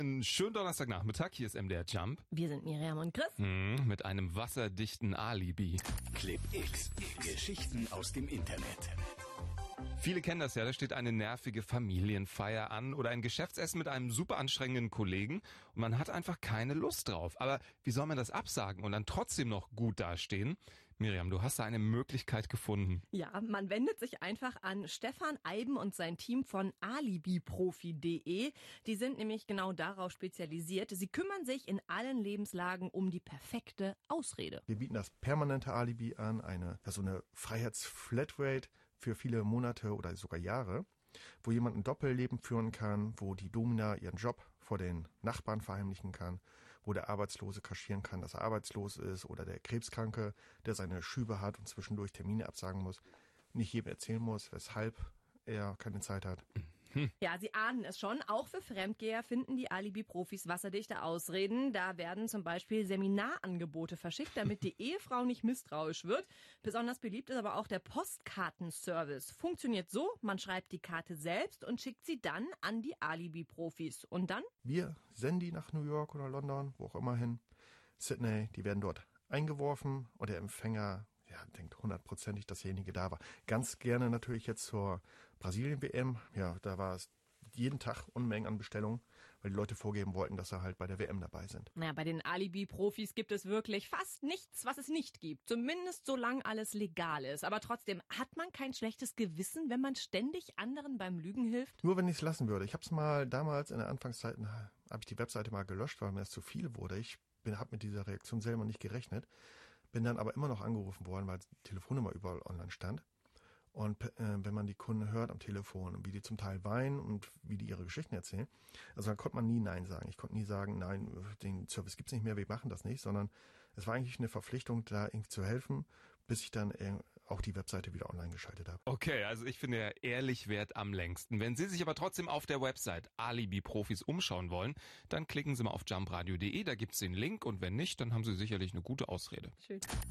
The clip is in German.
Einen schönen Donnerstagnachmittag, hier ist MDR Jump. Wir sind Miriam und Chris. Mit einem wasserdichten Alibi. Clip X. Geschichten aus dem Internet. Viele kennen das ja, da steht eine nervige Familienfeier an oder ein Geschäftsessen mit einem super anstrengenden Kollegen und man hat einfach keine Lust drauf. Aber wie soll man das absagen und dann trotzdem noch gut dastehen? Miriam, du hast da eine Möglichkeit gefunden. Ja, man wendet sich einfach an Stefan Eiben und sein Team von alibiprofi.de. Die sind nämlich genau darauf spezialisiert. Sie kümmern sich in allen Lebenslagen um die perfekte Ausrede. Wir bieten das permanente Alibi an, so eine Freiheitsflatrate für viele Monate oder sogar Jahre, wo jemand ein Doppelleben führen kann, wo die Domina ihren Job vor den Nachbarn verheimlichen kann, wo der Arbeitslose kaschieren kann, dass er arbeitslos ist, oder der Krebskranke, der seine Schübe hat und zwischendurch Termine absagen muss, nicht jedem erzählen muss, weshalb er keine Zeit hat. Ja, Sie ahnen es schon. Auch für Fremdgeher finden die Alibi-Profis wasserdichte Ausreden. Da werden zum Beispiel Seminarangebote verschickt, damit die Ehefrau nicht misstrauisch wird. Besonders beliebt ist aber auch der Postkartenservice. Funktioniert so, man schreibt die Karte selbst und schickt sie dann an die Alibi-Profis. Und dann? Wir senden die nach New York oder London, wo auch immer hin, Sydney, die werden dort eingeworfen und der Empfänger denkt 100%ig, dass derjenige da war. Ganz gerne natürlich jetzt zur Brasilien-WM. Ja, da war es jeden Tag Unmengen an Bestellungen, weil die Leute vorgeben wollten, dass sie halt bei der WM dabei sind. Naja, bei den Alibi-Profis gibt es wirklich fast nichts, was es nicht gibt. Zumindest solange alles legal ist. Aber trotzdem, hat man kein schlechtes Gewissen, wenn man ständig anderen beim Lügen hilft? Nur wenn ich es lassen würde. Ich habe es mal damals in der Anfangszeit, habe ich die Webseite mal gelöscht, weil mir das zu viel wurde. Ich habe mit dieser Reaktion selber nicht gerechnet. Bin dann aber immer noch angerufen worden, weil die Telefonnummer überall online stand. Und wenn man die Kunden hört am Telefon, wie die zum Teil weinen und wie die ihre Geschichten erzählen, also dann konnte man nie Nein sagen. Ich konnte nie sagen, nein, den Service gibt's nicht mehr, wir machen das nicht, sondern es war eigentlich eine Verpflichtung, da irgendwie zu helfen, bis ich dann auch die Webseite wieder online geschaltet habe. Okay, also ich finde ja ehrlich währt am längsten. Wenn Sie sich aber trotzdem auf der Website Alibi-Profis umschauen wollen, dann klicken Sie mal auf jumpradio.de, da gibt's den Link und wenn nicht, dann haben Sie sicherlich eine gute Ausrede. Schön.